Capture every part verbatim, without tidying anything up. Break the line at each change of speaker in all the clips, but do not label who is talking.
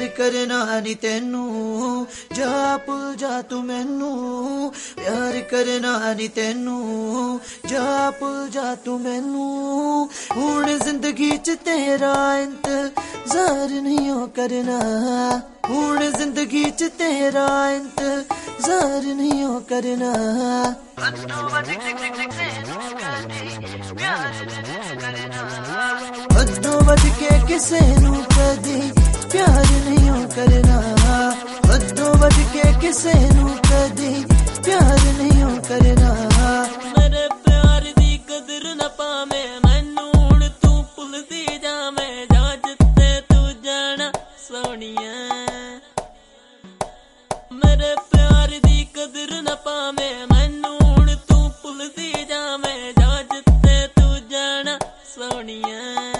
प्यार करना नी तेनू जा भुल जा तू मैनू प्यार करना नी तेनू जा भुल जा तू मैनू हुण जिंदगी च तेरा इंतजार नहीं हो करना हुण जिंदगी च तेरा इंतजार नहीं हो करना हदों वध के किसे नू कदी प्यार नहीं हो करना हदों वध के किसे नू कदी प्यार नहीं हो करना
मेरे प्यार दी कदर न पावे मैनू हुण तू भुलदी जावे जा जिथे तू जाना सोनिया मेरे प्यार दी कदर न पावे मैनू हुण तू भुलदी जावे जा जिथे तू जाना सोनिया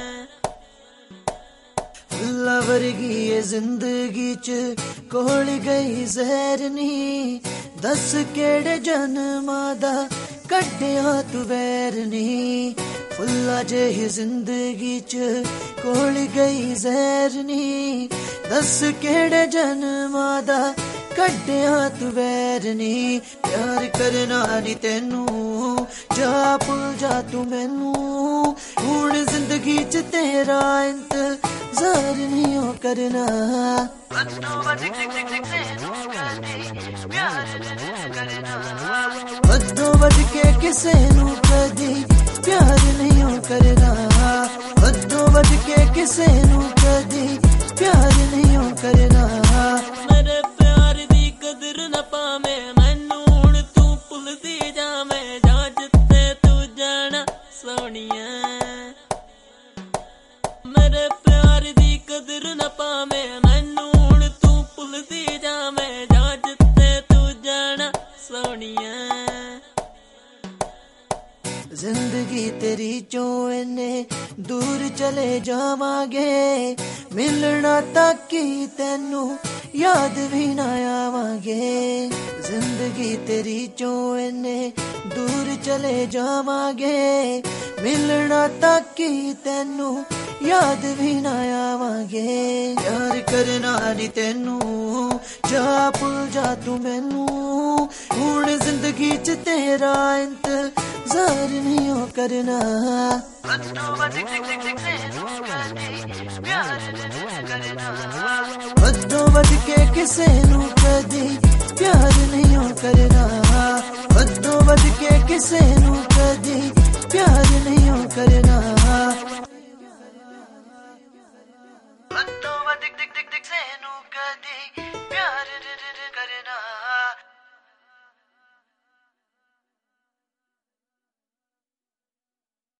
फुल्ला वर्गी ये जिंदगी च कोल गई जहर नी दस केड़े जन्मां दा कड्डिया तू वैर नी फुल्ला जेही जिंदगी च कोल गई जहर नी दस केड़े जन्मां दा कड्डिया तू वैर नी प्यार करना नी तेनू जा भुल जा तू मैनू हुण जिंदगी च तेरा इंतजार नहीं हो करना हदों वध के किसे नू कदी प्यार नहीं हो करना हदों वध के किसे नू कदी प्यार नहीं हो करना
मेरे प्यार दी कदर न पावे मैनू हुण तू भुलदी जावे जा जिथे तू जाना सोनिया मेरे प्यार दी कदर न पावे मैनू हुण तू भुलदी जावे जा जिथे तू जाना सोनिया
जिंदगी तेरी चों इन्ने दूर चले जावांगे मिलना तक ही तेनू याद भी ना आवांगे जिंदगी तेरी चों इन्ने दूर चले जावांगे मिलना तक ही तेनू याद भी ना आवांगे प्यार करना नी तेनू जा भुल जा तू मैनू हुण जिंदगी च तेरा इंतजार नहीं हो करना हदों वध के किसे नू कदी प्यार नहीं हो करना हदों वध के किसे नू कदी प्यार नहीं हो करना हदों वध के किसे नू कदी